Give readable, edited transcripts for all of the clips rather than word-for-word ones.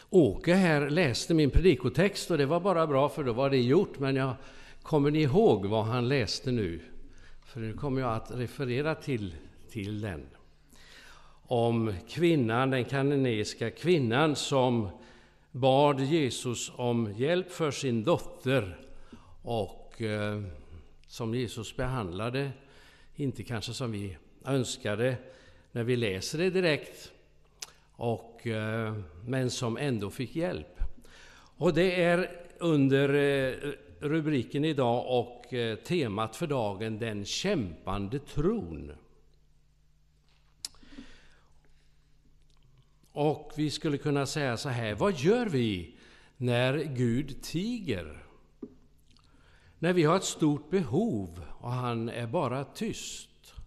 Åke här läste min predikotext och det var bara bra för då var det gjort, men kommer ni ihåg vad han läste nu? För nu kommer jag att referera till den. Om kvinnan, den kananeiska kvinnan som bad Jesus om hjälp för sin dotter och som Jesus behandlade, inte kanske som vi önskade när vi läser det direkt, men som ändå fick hjälp. Och det är under rubriken idag och temat för dagen, den kämpande tron. Och vi skulle kunna säga så här: vad gör vi när Gud tiger? När vi har ett stort behov och han är bara tyst.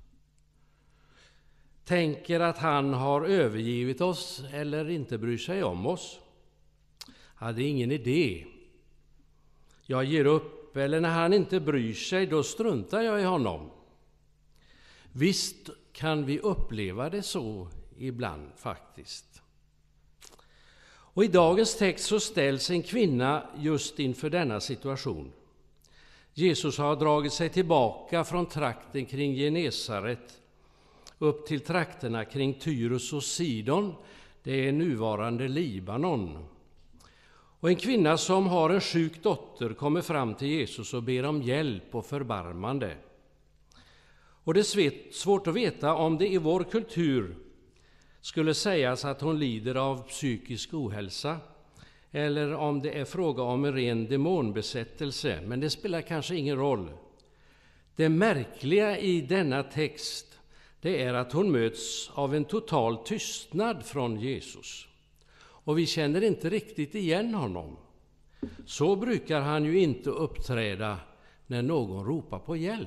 Tänker att han har övergivit oss eller inte bryr sig om oss. Det är ingen idé. Jag ger upp, eller när han inte bryr sig, då struntar jag i honom. Visst kan vi uppleva det så ibland faktiskt. Och i dagens text så ställs en kvinna just inför denna situation. Jesus har dragit sig tillbaka från trakten kring Genesaret upp till trakterna kring Tyrus och Sidon, det är nuvarande Libanon. Och en kvinna som har en sjuk dotter kommer fram till Jesus och ber om hjälp och förbarmande. Och det är svårt att veta om det i vår kultur skulle sägas att hon lider av psykisk ohälsa eller om det är fråga om en ren demonbesättelse, men det spelar kanske ingen roll. Det märkliga i denna text, det är att hon möts av en total tystnad från Jesus. Och vi känner inte riktigt igen honom. Så brukar han ju inte uppträda när någon ropar på hjälp.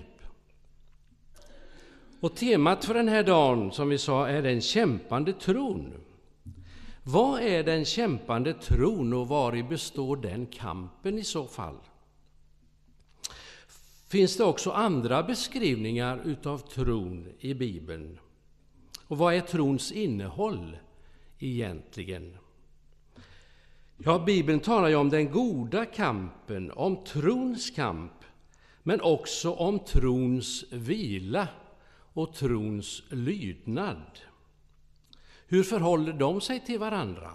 Och temat för den här dagen, som vi sa, är den kämpande tron. Vad är den kämpande tron och vari består den kampen i så fall? Finns det också andra beskrivningar utav tron i Bibeln? Och vad är trons innehåll egentligen? Ja, Bibeln talar ju om den goda kampen, om trons kamp, men också om trons vila och trons lydnad. Hur förhåller de sig till varandra?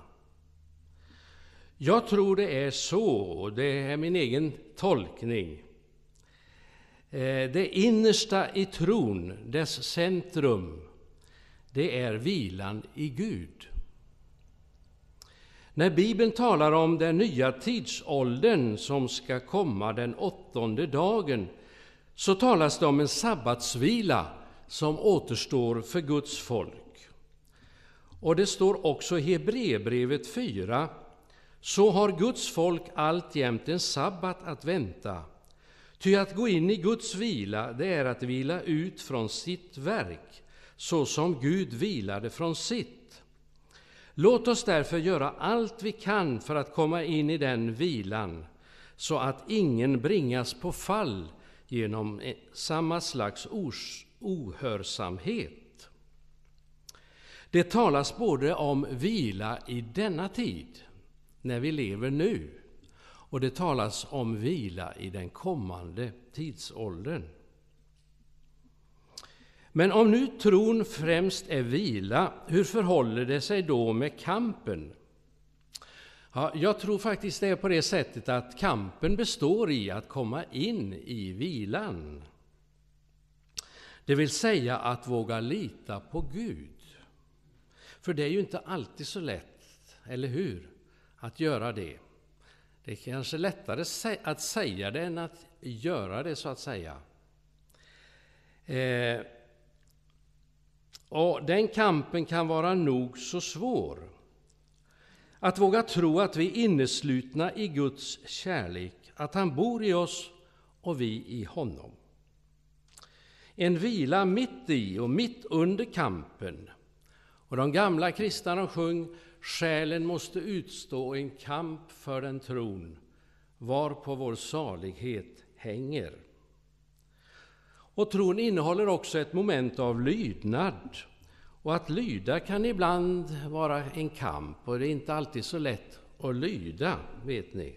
Jag tror det är så, och det är min egen tolkning. Det innersta i tron, dess centrum, det är vilan i Gud. När Bibeln talar om den nya tidsåldern som ska komma den 8:e dagen, så talas det om en sabbatsvila som återstår för Guds folk. Och det står också i Hebreerbrevet 4, så har Guds folk alltjämt en sabbat att vänta. Ty att gå in i Guds vila, det är att vila ut från sitt verk, så som Gud vilade från sitt. Låt oss därför göra allt vi kan för att komma in i den vilan, så att ingen bringas på fall genom samma slags ohörsamhet. Det talas både om vila i denna tid, när vi lever nu, och det talas om vila i den kommande tidsåldern. Men om nu tron främst är vila, hur förhåller det sig då med kampen? Ja, jag tror faktiskt det är på det sättet att kampen består i att komma in i vilan. Det vill säga att våga lita på Gud. För det är ju inte alltid så lätt, eller hur, att göra det. Det är kanske lättare att säga det än att göra det, så att säga. Och den kampen kan vara nog så svår. Att våga tro att vi är inneslutna i Guds kärlek, att han bor i oss och vi i honom. En vila mitt i och mitt under kampen. Och de gamla kristna sjöng: själen måste utstå en kamp för den tron, varpå vår salighet hänger. Och tron innehåller också ett moment av lydnad. Och att lyda kan ibland vara en kamp, och det är inte alltid så lätt och lyda, vet ni.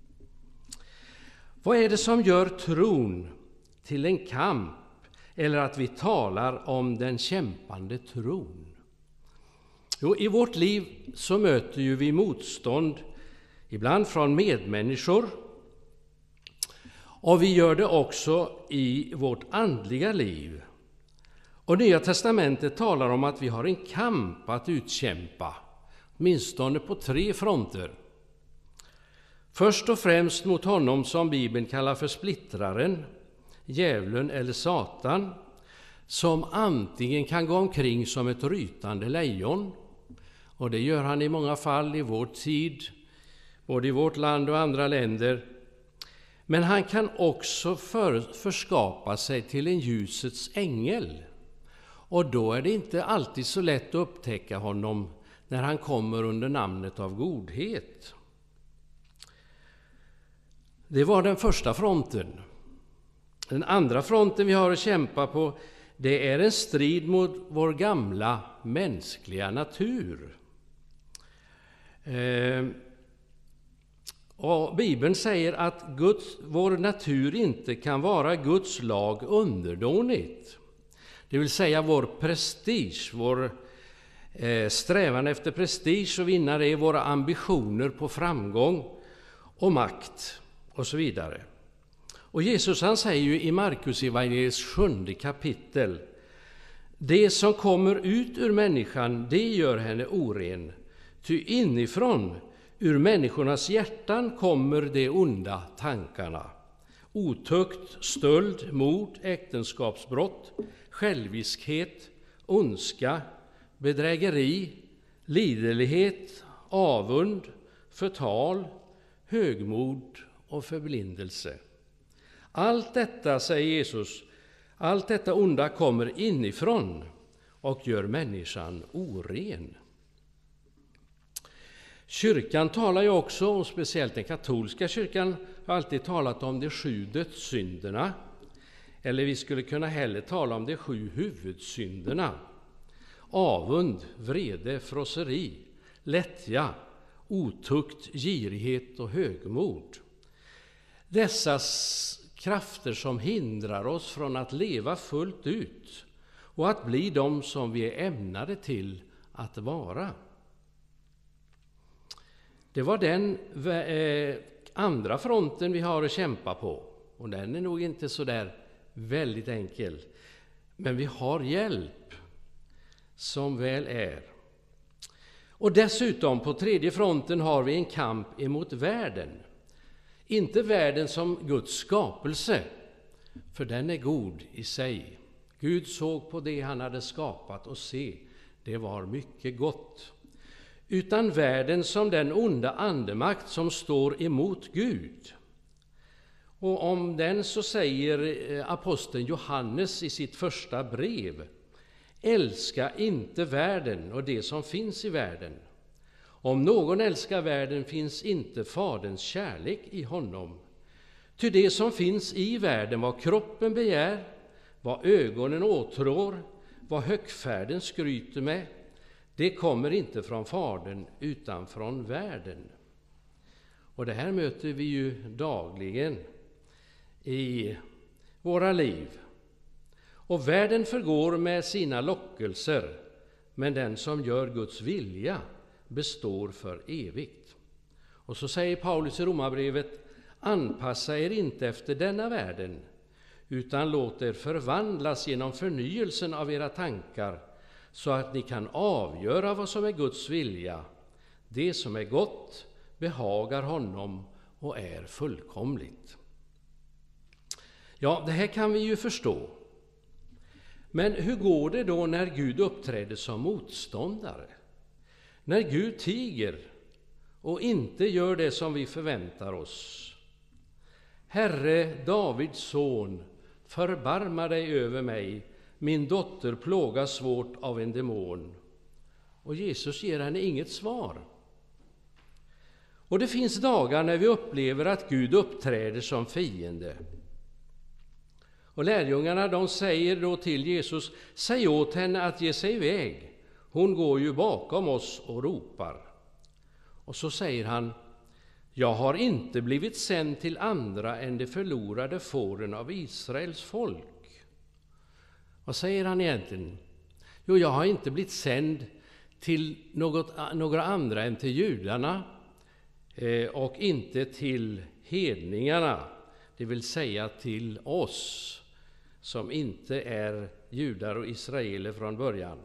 Vad är det som gör tron till en kamp, eller att vi talar om den kämpande tron? Jo, i vårt liv så möter ju vi motstånd, ibland från medmänniskor, och vi gör det också i vårt andliga liv. Och Nya testamentet talar om att vi har en kamp att utkämpa, åtminstone på 3 fronter. Först och främst mot honom som Bibeln kallar för splittraren, djävulen eller Satan, som antingen kan gå omkring som ett rytande lejon, och det gör han i många fall i vår tid, både i vårt land och andra länder. Men han kan också förskapa sig till en ljusets ängel, och då är det inte alltid så lätt att upptäcka honom när han kommer under namnet av godhet. Det var den första fronten. Den andra fronten vi har att kämpa på, det är en strid mot vår gamla mänskliga natur. Och Bibeln säger att vår natur inte kan vara Guds lag underdånigt. Det vill säga vår prestige, vår strävan efter prestige och vinna det, våra ambitioner på framgång och makt och så vidare. Och Jesus han säger ju i Markus evangeliets 7 kapitel: det som kommer ut ur människan, det gör henne oren. Ty inifrån, ur människornas hjärtan, kommer de onda tankarna. Otukt, stöld, mord, äktenskapsbrott, själviskhet, ondska, bedrägeri, liderlighet, avund, förtal, högmod och förblindelse. Allt detta, säger Jesus, allt detta onda kommer inifrån och gör människan oren. Kyrkan talar ju också, och speciellt den katolska kyrkan har alltid talat om de 7 dödssynderna. Eller vi skulle kunna hellre tala om de 7 huvudsynderna. Avund, vrede, frosseri, lättja, otukt, girighet och högmod. Dessa krafter som hindrar oss från att leva fullt ut och att bli de som vi är ämnade till att vara. Det var den andra fronten vi har att kämpa på, och den är nog inte så där väldigt enkel. Men vi har hjälp, som väl är. Och dessutom på 3:e fronten har vi en kamp emot världen. Inte världen som Guds skapelse, för den är god i sig. Gud såg på det han hade skapat och se, det var mycket gott. Utan världen som den onda andemakt som står emot Gud. Och om den så säger aposteln Johannes i sitt första brev: älska inte världen och det som finns i världen. Om någon älskar världen finns inte Faderns kärlek i honom. Ty det som finns i världen, vad kroppen begär, vad ögonen åtrår, vad högfärden skryter med, det kommer inte från Fadern utan från världen. Och det här möter vi ju dagligen i våra liv. Och världen förgår med sina lockelser, men den som gör Guds vilja består för evigt. Och så säger Paulus i Romarbrevet: anpassa er inte efter denna världen, utan låt er förvandlas genom förnyelsen av era tankar, så att ni kan avgöra vad som är Guds vilja, det som är gott, behagar honom och är fullkomligt. Ja, det här kan vi ju förstå. Men hur går det då när Gud uppträder som motståndare? När Gud tiger och inte gör det som vi förväntar oss? Herre, Davids son, förbarma dig över mig, min dotter plågas svårt av en demon. Och Jesus ger henne inget svar. Och det finns dagar när vi upplever att Gud uppträder som fiende. Och lärjungarna, de säger då till Jesus: säg åt henne att ge sig iväg. Hon går ju bakom oss och ropar. Och så säger han: Jag har inte blivit sänd till andra än de förlorade fåren av Israels folk. Vad säger han egentligen? Jo, jag har inte blivit sänd till några andra än till judarna och inte till hedningarna, det vill säga till oss som inte är judar och israeler från början.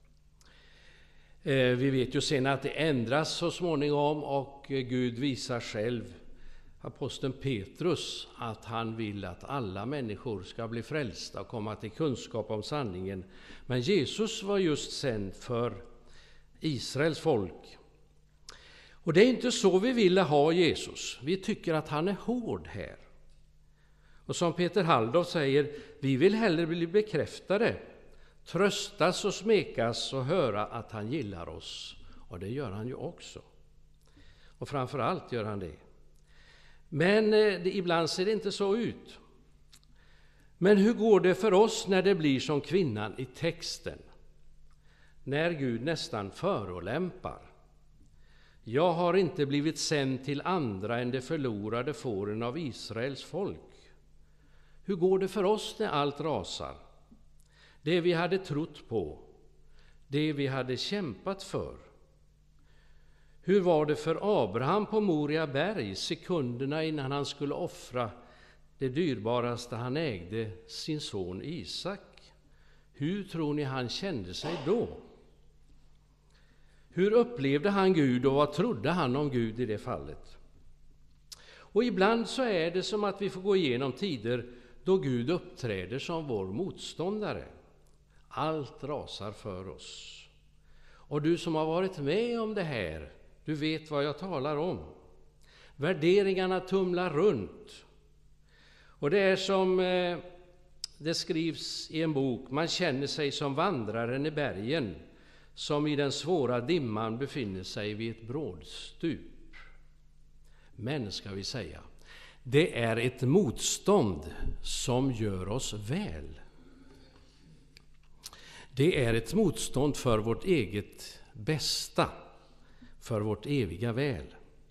Vi vet ju sen att det ändras så småningom, och Gud visar själv aposteln Petrus att han vill att alla människor ska bli frälsta och komma till kunskap om sanningen. Men Jesus var just sänd för Israels folk. Och det är inte så vi vill ha Jesus. Vi tycker att han är hård här. Och som Peter Halldorf säger, vi vill hellre bli bekräftade, tröstas och smekas och höra att han gillar oss. Och det gör han ju också. Och framförallt gör han det. Men ibland ser det inte så ut. Men hur går det för oss när det blir som kvinnan i texten? När Gud nästan förolämpar. Jag har inte blivit sänd till andra än de förlorade fåren av Israels folk. Hur går det för oss när allt rasar? Det vi hade trott på, det vi hade kämpat för. Hur var det för Abraham på Moria berg, sekunderna innan han skulle offra det dyrbaraste han ägde, sin son Isak? Hur tror ni han kände sig då? Hur upplevde han Gud och vad trodde han om Gud i det fallet? Och ibland så är det som att vi får gå igenom tider då Gud uppträder som vår motståndare. Allt rasar för oss. Och du som har varit med om det här, du vet vad jag talar om. Värderingarna tumlar runt. Och det är som det skrivs i en bok, man känner sig som vandraren i bergen, som i den svåra dimman befinner sig vid ett brådstup. Men ska vi säga, det är ett motstånd som gör oss väl. Det är ett motstånd för vårt eget bästa, för vårt eviga väl.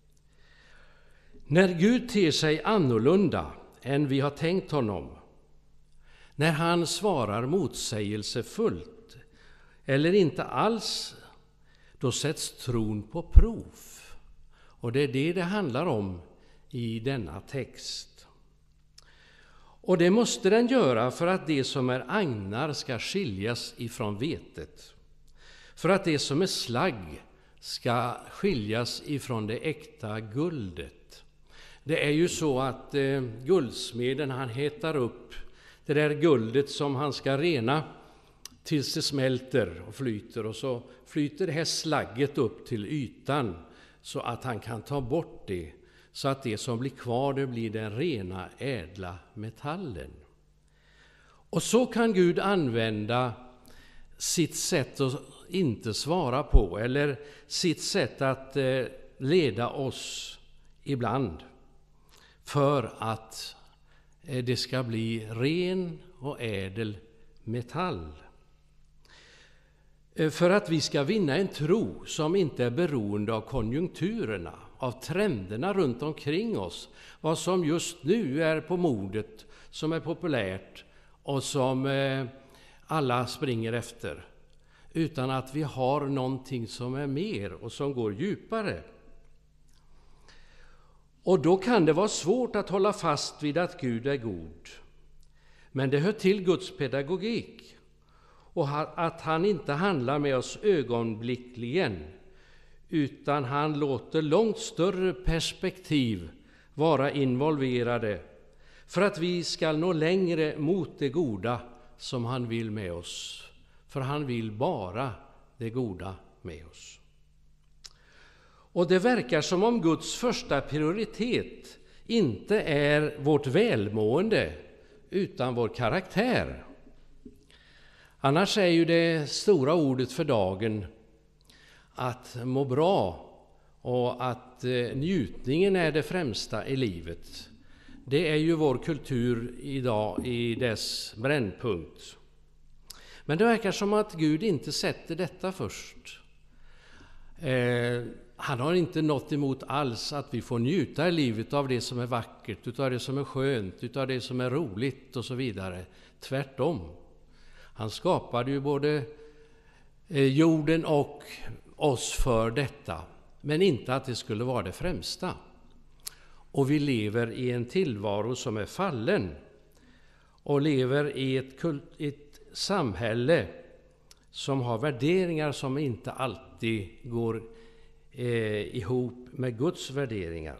När Gud ter sig annorlunda än vi har tänkt honom, när han svarar motsägelsefullt eller inte alls, då sätts tron på prov. Och det är det handlar om i denna text. Och det måste den göra för att det som är agnar ska skiljas ifrån vetet. För att det som är slagg ska skiljas ifrån det äkta guldet. Det är ju så att guldsmeden han hetar upp det där guldet som han ska rena tills det smälter och flyter. Och så flyter det här slagget upp till ytan så att han kan ta bort det. Så att det som blir kvar, det blir den rena, ädla metallen. Och så kan Gud använda sitt sätt att inte svara på, eller sitt sätt att leda oss ibland, för att det ska bli ren och ädel metall. För att vi ska vinna en tro som inte är beroende av konjunkturerna, av trenderna runt omkring oss, vad som just nu är på modet, som är populärt och som alla springer efter, utan att vi har någonting som är mer och som går djupare. Och då kan det vara svårt att hålla fast vid att Gud är god. Men det hör till Guds pedagogik, och att han inte handlar med oss ögonblickligen, utan han låter långt större perspektiv vara involverade för att vi ska nå längre mot det goda som han vill med oss. För han vill bara det goda med oss. Och det verkar som om Guds första prioritet inte är vårt välmående utan vår karaktär. Annars är ju det stora ordet för dagen att må bra och att njutningen är det främsta i livet. Det är ju vår kultur idag i dess brännpunkt. Men det verkar som att Gud inte sätter detta först. Han har inte något emot alls att vi får njuta i livet av det som är vackert, utav det som är skönt, utav det som är roligt och så vidare. Tvärtom. Han skapade ju både jorden och oss för detta, men inte att det skulle vara det främsta. Och vi lever i en tillvaro som är fallen och lever i ett samhälle som har värderingar som inte alltid går ihop med Guds värderingar.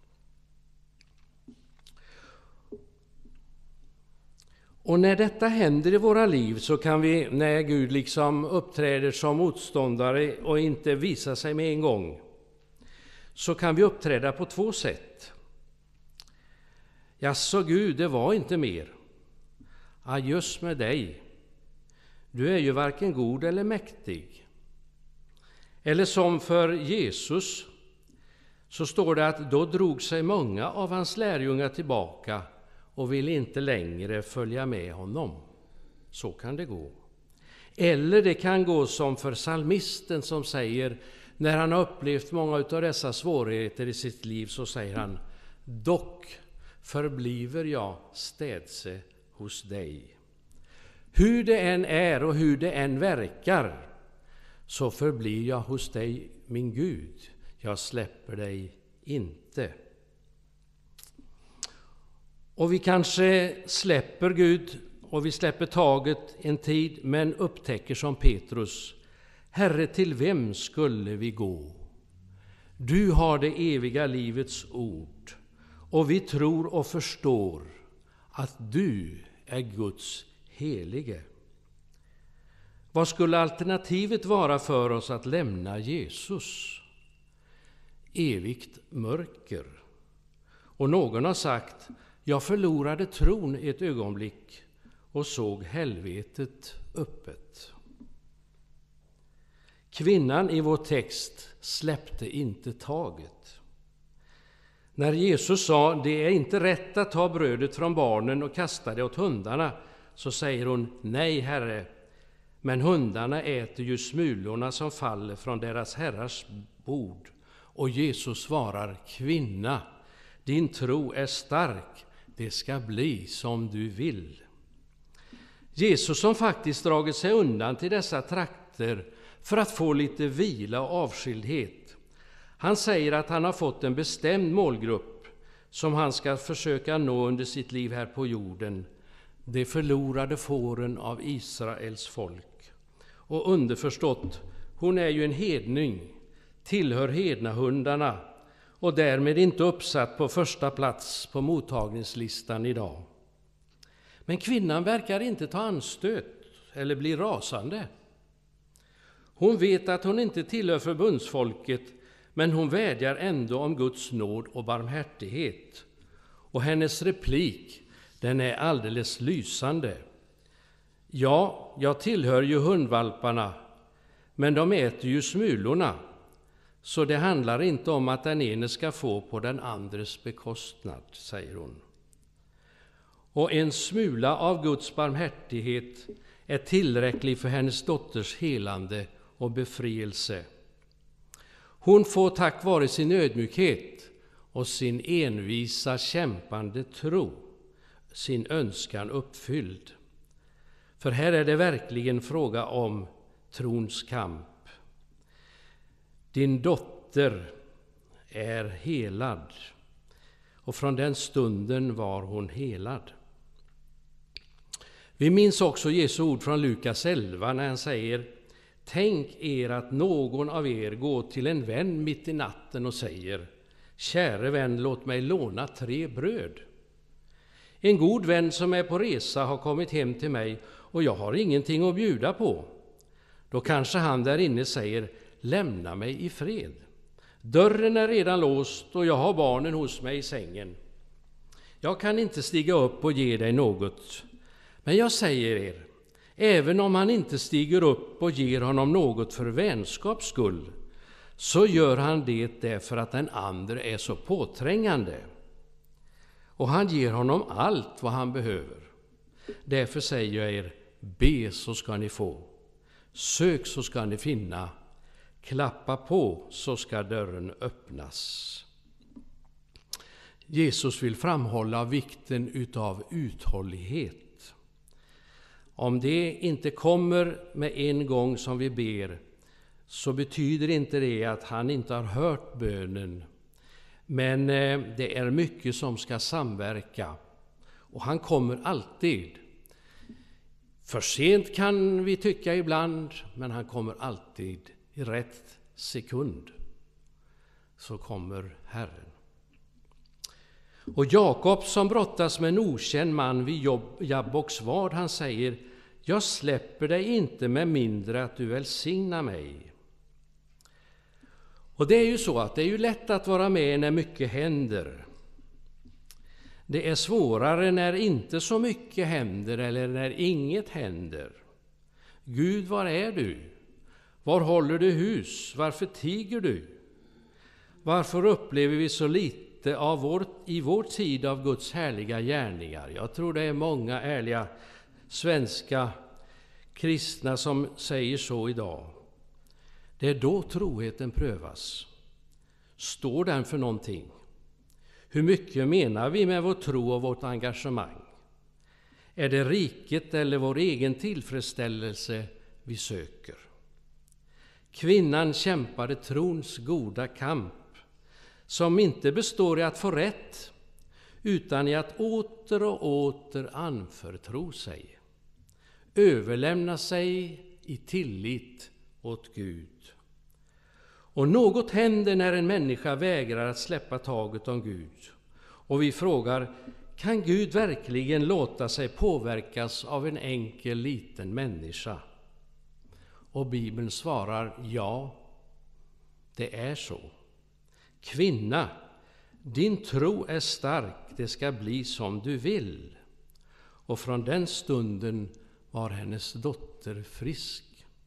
Och när detta händer i våra liv så kan vi, när Gud liksom uppträder som motståndare och inte visar sig med en gång, så kan vi uppträda på två sätt. Jaså Gud, det var inte mer. Adjöss med dig. Du är ju varken god eller mäktig. Eller som för Jesus så står det att då drog sig många av hans lärjungar tillbaka och ville inte längre följa med honom. Så kan det gå. Eller det kan gå som för psalmisten som säger, när han har upplevt många av dessa svårigheter i sitt liv, så säger han: dock förbliver jag städse hos dig. Hur det än är och hur det än verkar, så förblir jag hos dig, min Gud. Jag släpper dig inte. Och vi kanske släpper Gud och vi släpper taget en tid, men upptäcker som Petrus: Herre, till vem skulle vi gå? Du har det eviga livets ord, och vi tror och förstår att du är Guds helige. Vad skulle alternativet vara för oss att lämna Jesus? Evigt mörker. Och någon har sagt: jag förlorade tron i ett ögonblick och såg helvetet öppet. Kvinnan i vår text släppte inte taget. När Jesus sa: det är inte rätt att ta brödet från barnen och kasta det åt hundarna, så säger hon: nej, Herre, men hundarna äter ju smulorna som faller från deras herrars bord. Och Jesus svarar: kvinna, din tro är stark, det ska bli som du vill. Jesus, som faktiskt dragit sig undan till dessa trakter för att få lite vila och avskildhet, han säger att han har fått en bestämd målgrupp som han ska försöka nå under sitt liv här på jorden: de förlorade fåren av Israels folk. Och underförstått, hon är ju en hedning, tillhör hednahundarna och därmed inte uppsatt på första plats på mottagningslistan idag. Men kvinnan verkar inte ta anstöt eller bli rasande. Hon vet att hon inte tillhör förbundsfolket, men hon vädjar ändå om Guds nåd och barmhärtighet. Och hennes replik, den är alldeles lysande. Ja, jag tillhör ju hundvalparna, men de äter ju smulorna, så det handlar inte om att den ene ska få på den andres bekostnad, säger hon. Och en smula av Guds barmhärtighet är tillräcklig för hennes dotters helande och befrielse. Hon får tack vare sin ödmjukhet och sin envisa kämpande tro sin önskan uppfylld. För här är det verkligen fråga om trons kamp. Din dotter är helad. Och från den stunden var hon helad. Vi minns också Jesu ord från Lukas 11 när han säger: tänk er att någon av er går till en vän mitt i natten och säger: käre vän, låt mig låna 3 bröd. En god vän som är på resa har kommit hem till mig och jag har ingenting att bjuda på. Då kanske han där inne säger: lämna mig i fred. Dörren är redan låst och jag har barnen hos mig i sängen. Jag kan inte stiga upp och ge dig något. Men jag säger er, även om han inte stiger upp och ger honom något för vänskaps skull, så gör han det därför att den andra är så påträngande. Och han ger honom allt vad han behöver. Därför säger jag er, be så ska ni få. Sök så ska ni finna. Klappa på så ska dörren öppnas. Jesus vill framhålla vikten utav uthållighet. Om det inte kommer med en gång som vi ber, så betyder inte det att han inte har hört bönen. Men det är mycket som ska samverka. Och han kommer alltid. För sent kan vi tycka ibland, men han kommer alltid i rätt sekund. Så kommer Herren. Och Jakob, som brottas med en okänd man vid Jabboks vad, han säger: jag släpper dig inte med mindre att du välsignar mig. Och det är ju så att det är ju lätt att vara med när mycket händer. Det är svårare när inte så mycket händer eller när inget händer. Gud, var är du? Var håller du hus? Varför tiger du? Varför upplever vi så lite i vår tid av Guds härliga gärningar? Jag tror det är många ärliga svenska kristna som säger så idag. Det är då troheten prövas. Står den för någonting? Hur mycket menar vi med vår tro och vårt engagemang? Är det riket eller vår egen tillfredsställelse vi söker? Kvinnan kämpade trons goda kamp, som inte består i att få rätt, utan i att åter och åter anförtro sig. Överlämna sig i tillit åt Gud. Och något händer när en människa vägrar att släppa taget om Gud. Och vi frågar, kan Gud verkligen låta sig påverkas av en enkel liten människa? Och Bibeln svarar, ja, det är så. Kvinna, din tro är stark, det ska bli som du vill. Och från den stunden var hennes dotter frisk.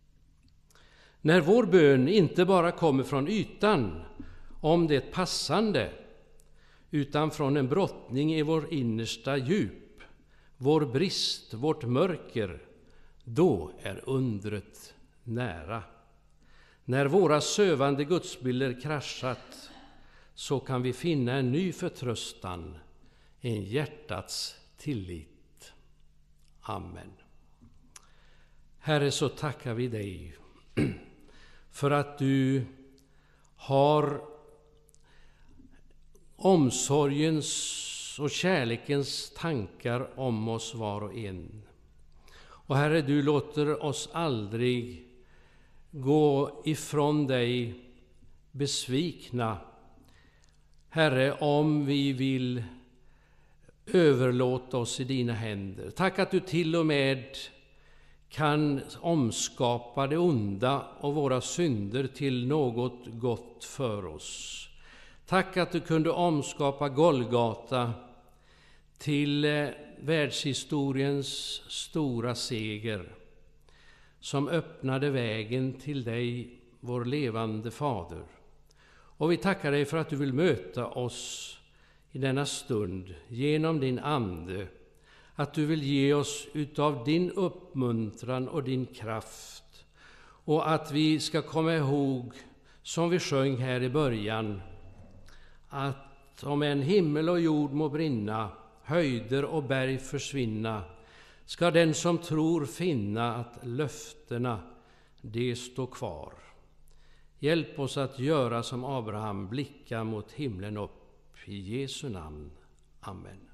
När vår bön inte bara kommer från ytan, om det passande, utan från en brottning i vår innersta djup, vår brist, vårt mörker, då är undret nära. När våra sövande gudsbilder kraschat, så kan vi finna en ny förtröstan, en hjärtats tillit. Amen. Herre, så tackar vi dig för att du har omsorgens och kärlekens tankar om oss var och en. Och Herre, du låter oss aldrig gå ifrån dig besvikna. Herre, om vi vill överlåta oss i dina händer. Tack att du till och med kan omskapa det onda och våra synder till något gott för oss. Tack att du kunde omskapa Golgata till världshistoriens stora seger, som öppnade vägen till dig, vår levande Fader. Och vi tackar dig för att du vill möta oss i denna stund genom din ande, att du vill ge oss utav din uppmuntran och din kraft, och att vi ska komma ihåg, som vi sjöng här i början, att om en himmel och jord må brinna, höjder och berg försvinna, ska den som tror finna att löftena, det står kvar. Hjälp oss att göra som Abraham, blicka mot himlen upp. I Jesu namn. Amen.